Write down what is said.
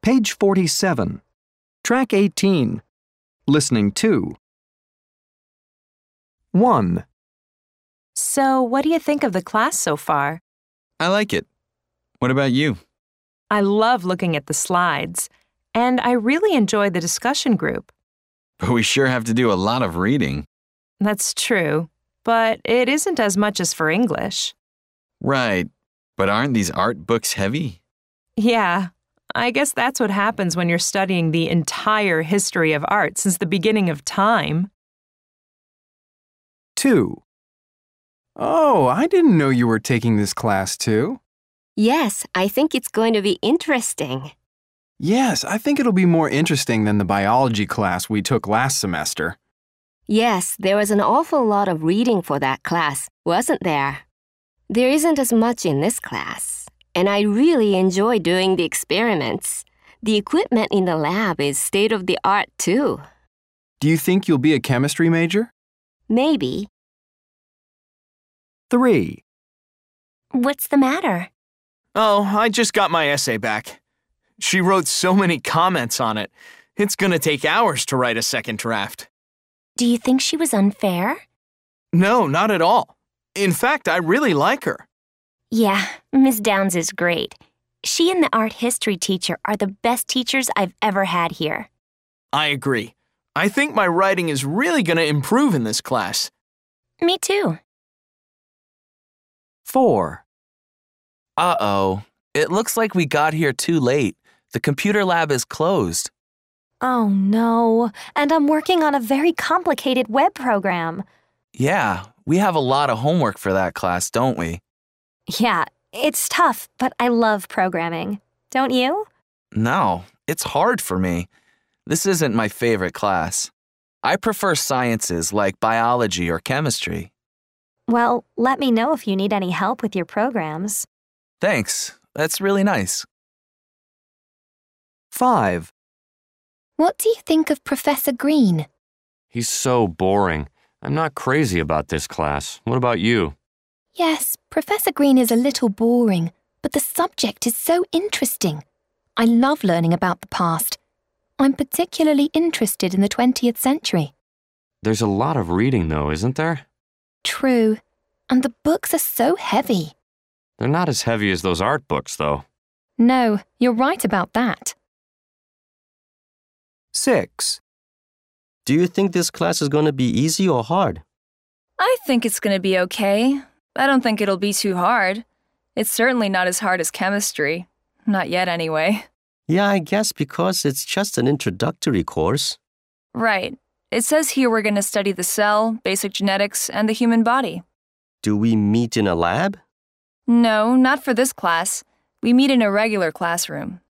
Page 47. Track 18. Listening 2. 1. So, what do you think of the class so far? I like it. What about you? I love looking at the slides, and I really enjoy the discussion group. But we sure have to do a lot of reading. That's true, but it isn't as much as for English. Right. But aren't these art books heavy? Yeah, I guess that's what happens when you're studying the entire history of art since the beginning of time. 2. Oh, I didn't know you were taking this class too. Yes, I think it's going to be interesting. Yes, I think it'll be more interesting than the biology class we took last semester. Yes, there was an awful lot of reading for that class, wasn't there? There isn't as much in this class, and I really enjoy doing the experiments. The equipment in the lab is state-of-the-art too. Do you think you'll be a chemistry major? Maybe. 3. What's the matter? Oh, I just got my essay back. She wrote so many comments on it. It's gonna take hours to write a second draft. Do you think she was unfair? No, not at all. In fact, I really like her. Yeah, Miss Downs is great. She and the art history teacher are the best teachers I've ever had here. I agree. I think my writing is really gonna improve in this class. Me too. 4. Uh-oh. It looks like we got here too late. The computer lab is closed. Oh no, and I'm working on a very complicated web program. Yeah, we have a lot of homework for that class, don't we? Yeah, it's tough, but I love programming. Don't you? No, it's hard for me. This isn't my favorite class. I prefer sciences like biology or chemistry. Well, let me know if you need any help with your programs. Thanks. That's really nice. 5. What do you think of Professor Green? He's so boring. I'm not crazy about this class. What about you? Yes, Professor Green is a little boring, but the subject is so interesting. I love learning about the past. I'm particularly interested in the 20th century. There's a lot of reading, though, isn't there? True. And the books are so heavy. They're not as heavy as those art books, though. No, you're right about that. 6. Do you think this class is going to be easy or hard? I think it's going to be okay. I don't think it'll be too hard. It's certainly not as hard as chemistry. Not yet, anyway. Yeah, I guess because it's just an introductory course. Right. It says here we're going to study the cell, basic genetics, and the human body. Do we meet in a lab? No, not for this class. We meet in a regular classroom.